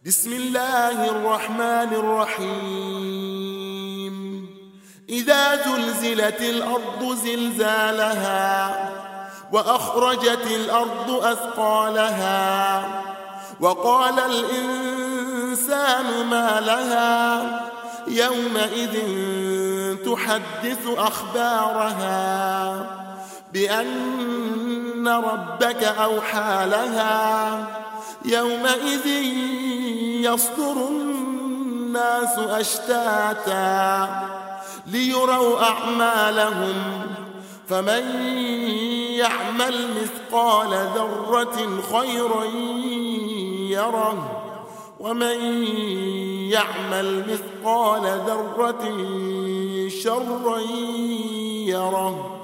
بسم الله الرحمن الرحيم إذا زلزلت الأرض زلزالها وأخرجت الأرض أثقالها وقال الإنسان ما لها يومئذ تحدث أخبارها بأن ربك أوحى لها يومئذ يصدر الناس أشتاتا ليروا أعمالهم فمن يعمل مثقال ذرة خيرا يره ومن يعمل مثقال ذرة شرا يره.